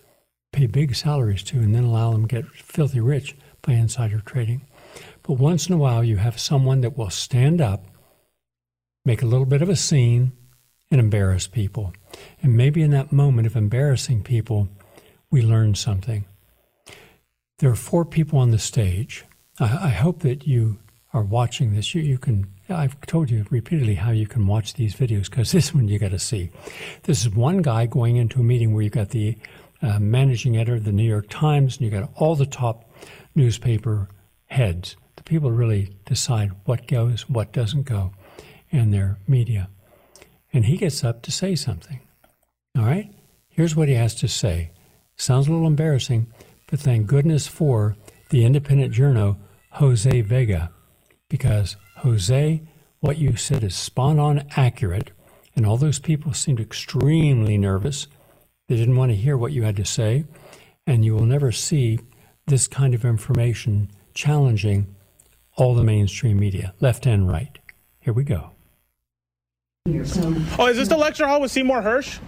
pay big salaries to and then allow them to get filthy rich by insider trading. But once in a while, you have someone that will stand up, make a little bit of a scene, and embarrass people. And maybe in that moment of embarrassing people, we learn something. There are four people on the stage. I, I hope that you are watching this. You, you can. I've told you repeatedly how you can watch these videos, because this one you got to see. This is one guy going into a meeting where you've got the uh, managing editor of the New York Times, and you've got all the top newspaper heads. The people really decide what goes, what doesn't go in their media. And he gets up to say something. All right? Here's what he has to say. Sounds a little embarrassing, but thank goodness for the independent journal, Jose Vega, because Jose, what you said is spot on accurate, and all those people seemed extremely nervous. They didn't want to hear what you had to say, and you will never see this kind of information challenging all the mainstream media, left and right. Here we go. Oh, is this the lecture hall with Seymour Hersh?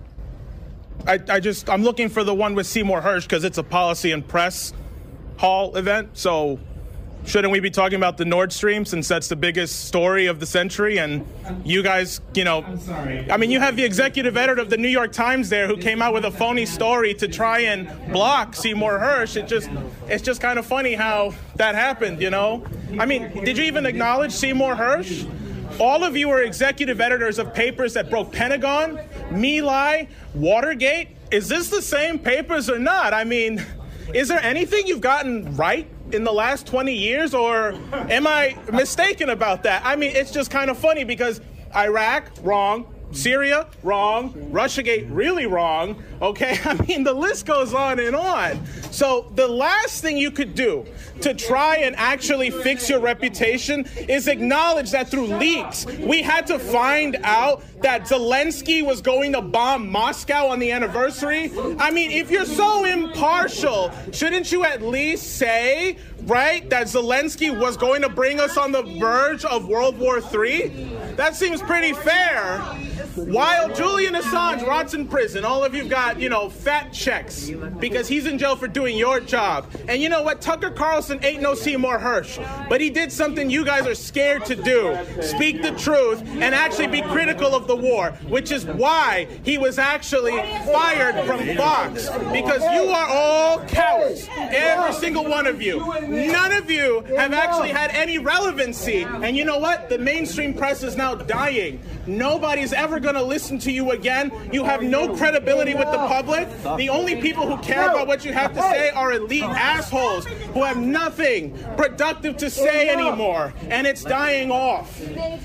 I, I just, I'm looking for the one with Seymour Hersh because it's a policy and press hall event. So shouldn't we be talking about the Nord Stream, since that's the biggest story of the century? And you guys, you know, I'm sorry. I mean, you have the executive editor of the New York Times there who came out with a phony story to try and block Seymour Hersh. It just, it's just kind of funny how that happened, you know? I mean, did you even acknowledge Seymour Hersh? All of you are executive editors of papers that broke Pentagon, My Lai, Watergate. Is this the same papers or not? I mean, is there anything you've gotten right in the last twenty years, or am I mistaken about that? I mean, it's just kind of funny because Iraq, wrong. Syria, wrong. Russiagate, really wrong. Okay, I mean, the list goes on and on. So the last thing you could do to try and actually fix your reputation is acknowledge that through leaks, we had to find out that Zelensky was going to bomb Moscow on the anniversary. I mean, if you're so impartial, shouldn't you at least say, right, that Zelensky was going to bring us on the verge of World War Three? That seems pretty fair. While Julian Assange rots in prison, all of you've got, you know, fat checks because he's in jail for doing your job. And you know what? Tucker Carlson ain't no Seymour Hersh, but he did something you guys are scared to do. Speak the truth and actually be critical of the war, which is why he was actually fired from Fox, because you are all cowards, every single one of you. None of you have actually had any relevancy. And you know what? The mainstream press is now dying. Nobody's ever going to listen to you again. You have no credibility with the public. The only people who care about what you have to say are elite assholes who have nothing productive to say anymore, and it's dying off.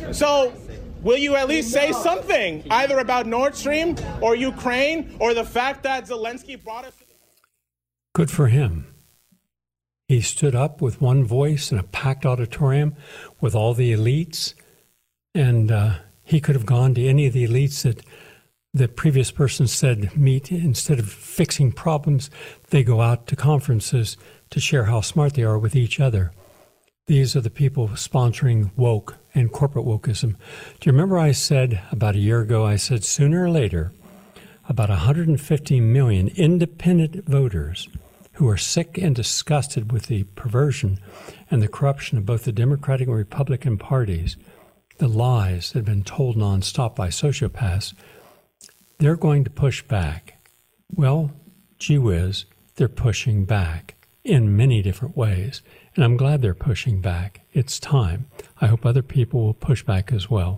So will you at least say something, either about Nord Stream or Ukraine or the fact that Zelensky brought us... Good for him. He stood up with one voice in a packed auditorium with all the elites, and uh, he could have gone to any of the elites that the previous person said meet. Instead of fixing problems, they go out to conferences to share how smart they are with each other. These are the people sponsoring woke and corporate wokeism. Do you remember I said about a year ago, I said sooner or later, about one hundred fifty million independent voters who are sick and disgusted with the perversion and the corruption of both the Democratic and Republican parties, the lies that have been told nonstop by sociopaths, they're going to push back. Well, gee whiz, they're pushing back in many different ways. And I'm glad they're pushing back. It's time. I hope other people will push back as well.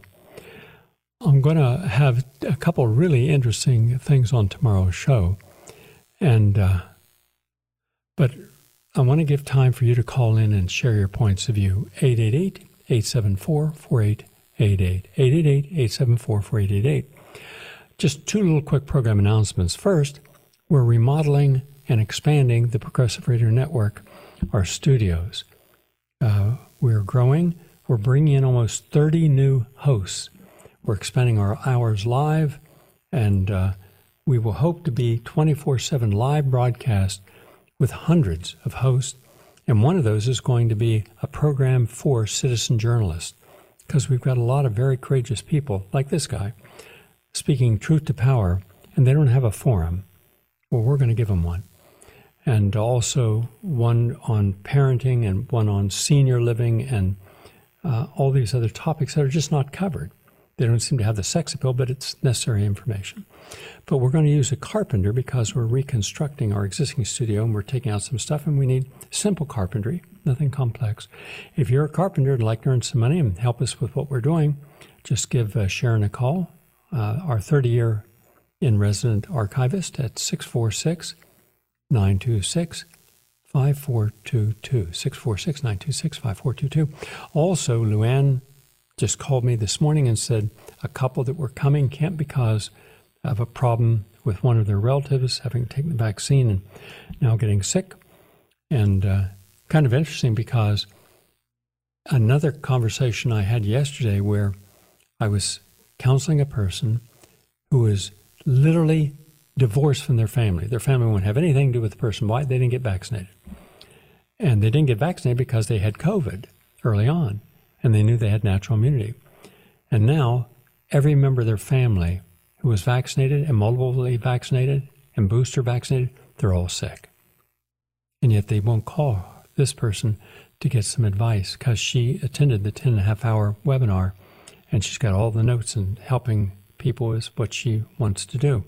I'm going to have a couple really interesting things on tomorrow's show. And, uh, but I want to give time for you to call in and share your points of view. eight eight eight, eight seven four, four eight eight eight. eight eight eight, eight seven four, four eight eight eight. Just two little quick program announcements. First, we're remodeling and expanding the Progressive Radio Network, our studios. Uh, we're growing. We're bringing in almost thirty new hosts. We're expanding our hours live, and uh, we will hope to be twenty-four seven live broadcast with hundreds of hosts. And one of those is going to be a program for citizen journalists, because we've got a lot of very courageous people, like this guy, speaking truth to power, and they don't have a forum. Well, we're going to give them one. And also one on parenting and one on senior living and uh, all these other topics that are just not covered. They don't seem to have the sex appeal, but it's necessary information. But we're going to use a carpenter because we're reconstructing our existing studio and we're taking out some stuff and we need simple carpentry, nothing complex. If you're a carpenter and like to earn some money and help us with what we're doing, just give uh, Sharon a call, uh, our thirty-year in-resident archivist at six four six, nine two six, five four two two, six four six, nine two six, five four two two. Also, Luann just called me this morning and said a couple that were coming can't because of a problem with one of their relatives having taken the vaccine and now getting sick. And uh, kind of interesting because another conversation I had yesterday where I was counseling a person who was literally divorced from their family. Their family won't have anything to do with the person. Why? They didn't get vaccinated. And they didn't get vaccinated because they had COVID early on, and they knew they had natural immunity. And now every member of their family who was vaccinated and multiply vaccinated and booster vaccinated, they're all sick. And yet they won't call this person to get some advice because she attended the ten and a half hour webinar and she's got all the notes and helping people is what she wants to do.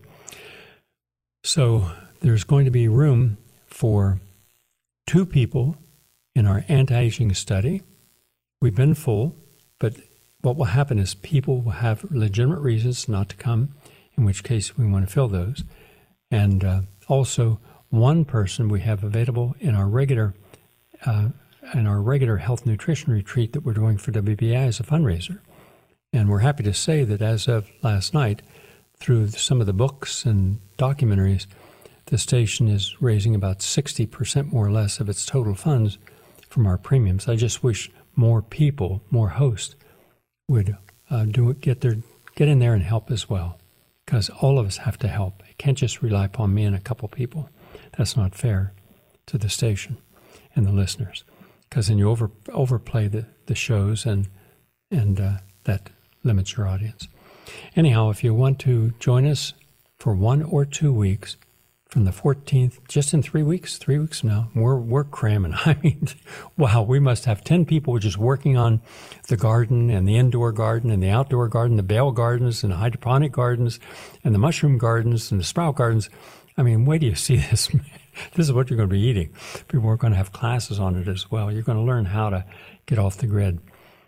So there's going to be room for two people in our anti-aging study. We've been full, but what will happen is people will have legitimate reasons not to come, in which case we want to fill those. And uh, also one person we have available in our regular uh, in our regular health nutrition retreat that we're doing for W B I as a fundraiser. And we're happy to say that as of last night, through some of the books and documentaries, the station is raising about sixty percent more or less of its total funds from our premiums. I just wish more people, more hosts, would uh, do it, get their get in there and help as well, because all of us have to help. It can't just rely upon me and a couple people. That's not fair to the station and the listeners, because then you over overplay the, the shows and and uh, that limits your audience. Anyhow, if you want to join us for one or two weeks, from the fourteenth, just in three weeks, three weeks from now, we're, we're cramming. I mean, wow, we must have ten people just working on the garden and the indoor garden and the outdoor garden, the bale gardens and the hydroponic gardens and the mushroom gardens and the sprout gardens. I mean, wait till you see this. This is what you're going to be eating. People are going to have classes on it as well. You're going to learn how to get off the grid.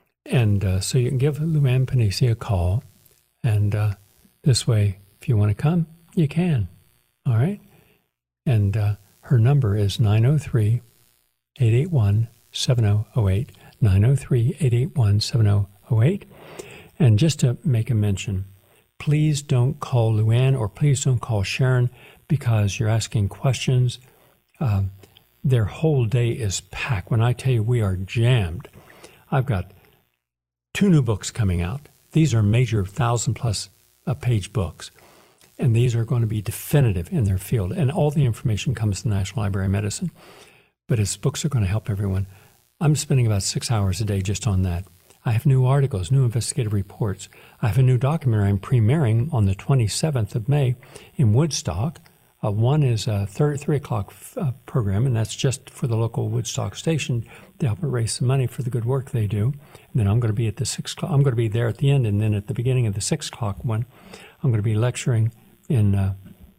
And uh, so you can give Luann Panisi a call. And uh, this way, if you want to come, you can. All right? And uh, her number is nine oh three, eight eight one, seven oh oh eight, nine oh three, eight eight one, seven oh oh eight. And just to make a mention, please don't call Luann or please don't call Sharon because you're asking questions. Uh, their whole day is packed. When I tell you we are jammed, I've got two new books coming out. These are major thousand-plus uh, page books. And these are going to be definitive in their field. And all the information comes to the National Library of Medicine. But its books are going to help everyone. I'm spending about six hours a day just on that. I have new articles, new investigative reports. I have a new documentary I'm premiering on the twenty-seventh of May in Woodstock. Uh, one is a third, three o'clock uh, program, and that's just for the local Woodstock station to help it raise some money for the good work they do. And then I'm going to be at the six o'clock. I'm going to be there at the end, and then at the beginning of the six o'clock one, I'm going to be lecturing in uh,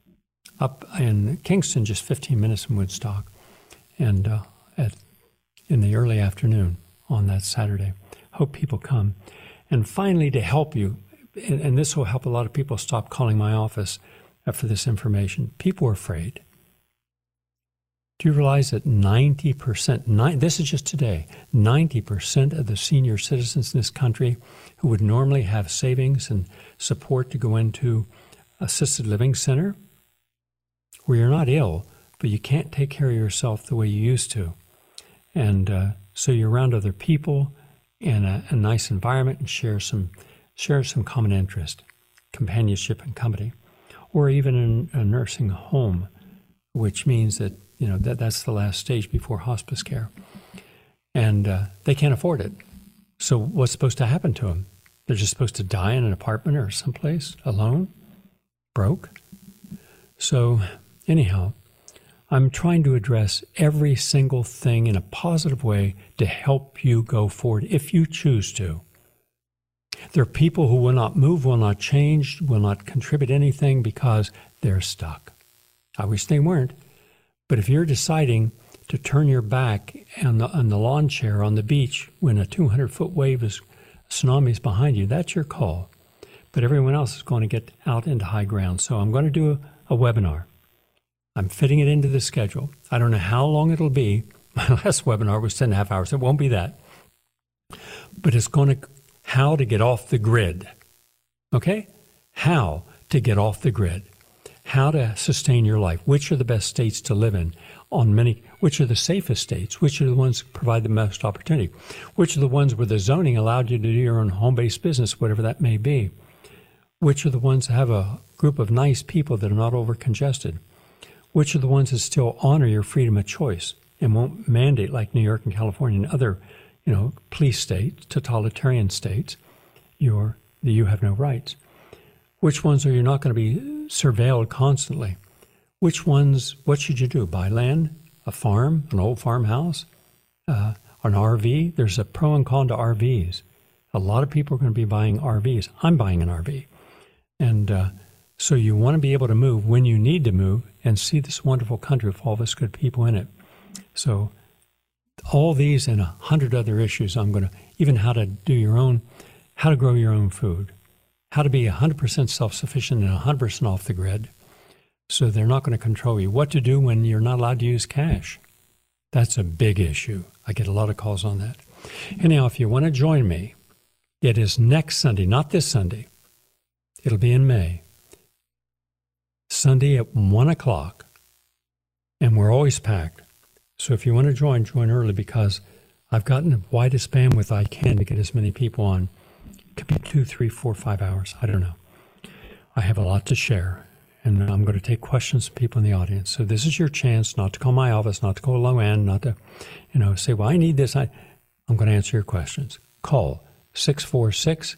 up in Kingston, just fifteen minutes from Woodstock, and uh, at in the early afternoon on that Saturday. Hope people come. And finally, to help you, and, and this will help a lot of people stop calling my office for this information. People are afraid. Do you realize that ninety percent, nine, this is just today, ninety percent of the senior citizens in this country who would normally have savings and support to go into assisted living center, where you're not ill, but you can't take care of yourself the way you used to. And uh, so you're around other people in a, a nice environment and share some share some common interest, companionship and company. Or even in a nursing home, which means that, you know, that that's the last stage before hospice care. And uh, they can't afford it. So what's supposed to happen to them? They're just supposed to die in an apartment or someplace alone? Broke? So Anyhow, I'm trying to address every single thing in a positive way to help you go forward if you choose to. There are people who will not move, will not change, will not contribute anything because they're stuck. I wish they weren't. But if you're deciding to turn your back on the, on the lawn chair on the beach when a two hundred foot wave is tsunami is behind you, that's your call. But everyone else is going to get out into high ground. So I'm going to do a, a webinar. I'm fitting it into the schedule. I don't know how long it'll be. My last webinar was ten and a half hours. It won't be that. But it's going to, how to get off the grid. Okay? How to get off the grid. How to sustain your life. Which are the best states to live in on many, which are the safest states? Which are the ones that provide the most opportunity? Which are the ones where the zoning allowed you to do your own home-based business, whatever that may be? Which are the ones that have a group of nice people that are not over-congested? Which are the ones that still honor your freedom of choice and won't mandate like New York and California and other, you know, police states, totalitarian states, your, that you have no rights? Which ones are you not going to be surveilled constantly? Which ones, what should you do? Buy land, a farm, an old farmhouse, uh, an R V? There's a pro and con to R Vs. A lot of people are going to be buying R Vs. I'm buying an R V. And uh, so you want to be able to move when you need to move and see this wonderful country with all of us good people in it. So all these and a hundred other issues, I'm going to, even how to do your own, how to grow your own food, how to be one hundred percent self-sufficient and one hundred percent off the grid, so they're not going to control you. What to do when you're not allowed to use cash. That's a big issue. I get a lot of calls on that. Anyhow, if you want to join me, it is next Sunday, not this Sunday. It'll be in May. Sunday at one o'clock. And we're always packed. So if you want to join, join early because I've gotten the widest bandwidth I can to get as many people on. It could be two, three, four, five hours. I don't know. I have a lot to share. And I'm going to take questions from people in the audience. So this is your chance not to call my office, not to go low end, not to, you know, say, well, I need this. I, I'm going to answer your questions. Call six four six,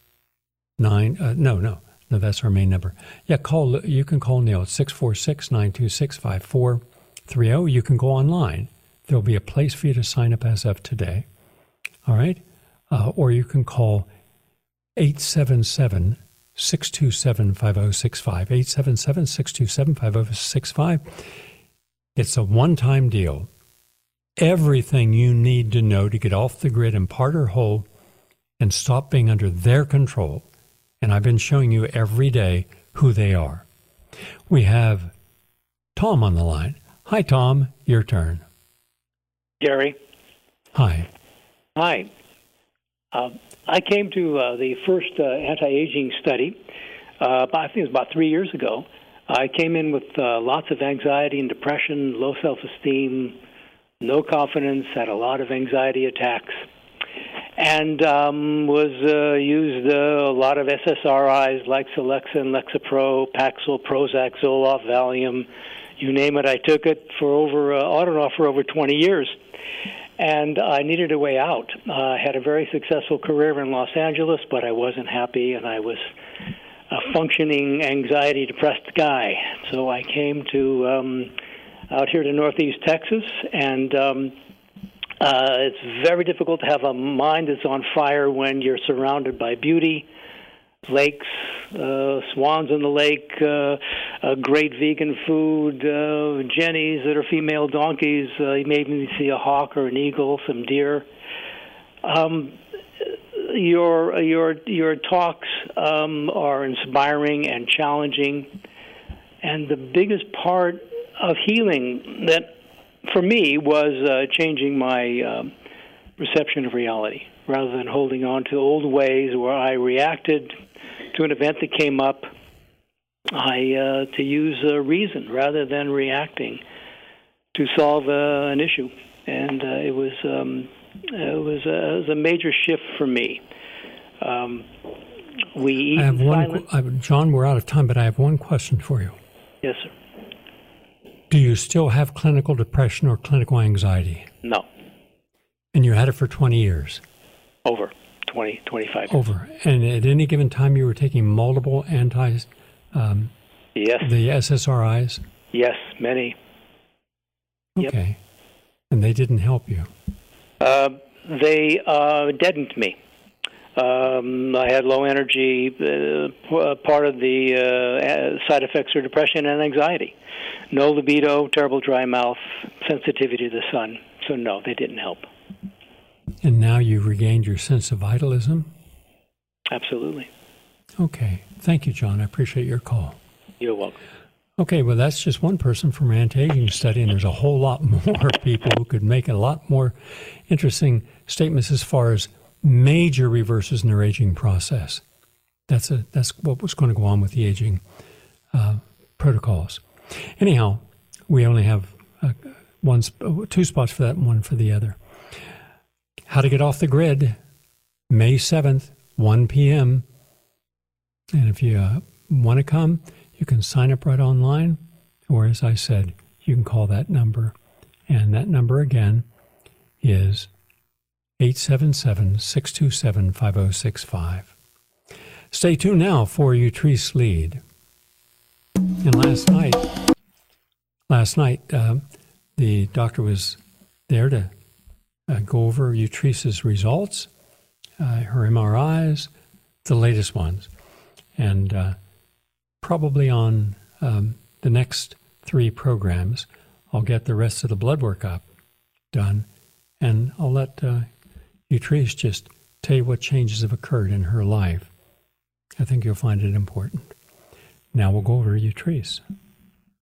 nine, uh, no, no, no, that's our main number. Yeah, call, you can call Neil at six four six, nine two six, five four three zero. You can go online. There'll be a place for you to sign up as of today. All right? Uh, or you can call eight seven seven, six two seven, five zero six five, eight seven seven, six two seven, five zero six five. It's a one-time deal. Everything you need to know to get off the grid and part or whole and stop being under their control. And I've been showing you every day who they are. We have Tom on the line. Hi, Tom. Your turn. Gary. Hi. Hi. Uh, I came to uh, the first uh, anti-aging study, uh, I think it was about three years ago. I came in with uh, lots of anxiety and depression, low self-esteem, no confidence, had a lot of anxiety attacks, and um, was uh, used uh, a lot of S S R Is like Celexa and Lexapro, Paxil, Prozac, Zoloft, Valium, you name it. I took it for over, uh, on and off for over twenty years. And I needed a way out. Uh, I had a very successful career in Los Angeles, but I wasn't happy, and I was a functioning, anxiety-depressed guy. So I came to um, out here to Northeast Texas, and um, uh, it's very difficult to have a mind that's on fire when you're surrounded by beauty, lakes, uh, swans in the lake, uh, uh, great vegan food, uh, jennies that are female donkeys. Uh, you made me see a hawk or an eagle, some deer. Um, your your your talks um, are inspiring and challenging, and the biggest part of healing that, for me, was uh, changing my um, perception of reality, rather than holding on to old ways where I reacted to an event that came up, I uh, to use uh, reason rather than reacting to solve uh, an issue, and uh, it was um, it was, uh, it was a major shift for me. Um, we eat I have in one, silence. I, John, we're out of time, but I have one question for you. Yes, sir. Do you still have clinical depression or clinical anxiety? No. And you had it for twenty years? Over. twenty, twenty-five. Over. And at any given time you were taking multiple anti, um, yes. the S S R Is? Yes, many. Okay. Yep. And they didn't help you? Uh, they uh, deadened me. Um, I had low energy. Uh, part of the uh, side effects are depression and anxiety. No libido, terrible dry mouth, sensitivity to the sun. So no, they didn't help. And now you've regained your sense of vitalism? Absolutely. Okay. Thank you, John. I appreciate your call. You're welcome. Okay, well, that's just one person from our anti-aging study, and there's a whole lot more people who could make a lot more interesting statements as far as major reverses in their aging process. That's a that's what was going to go on with the aging uh, protocols. Anyhow, we only have uh, one, two spots for that and one for the other. How to get off the grid, May seventh, one p.m. And if you uh, want to come, you can sign up right online, or as I said, you can call that number. And that number again is eight seven seven, six two seven, five oh six five. Stay tuned now for Utrice Lead. And last night, last night, uh, the doctor was there to uh, go over Utrice's results, uh, her M R Is, the latest ones. And uh, probably on um, the next three programs, I'll get the rest of the blood work up done, and I'll let uh, Utrice just tell you what changes have occurred in her life. I think you'll find it important. Now we'll go over to Utrice.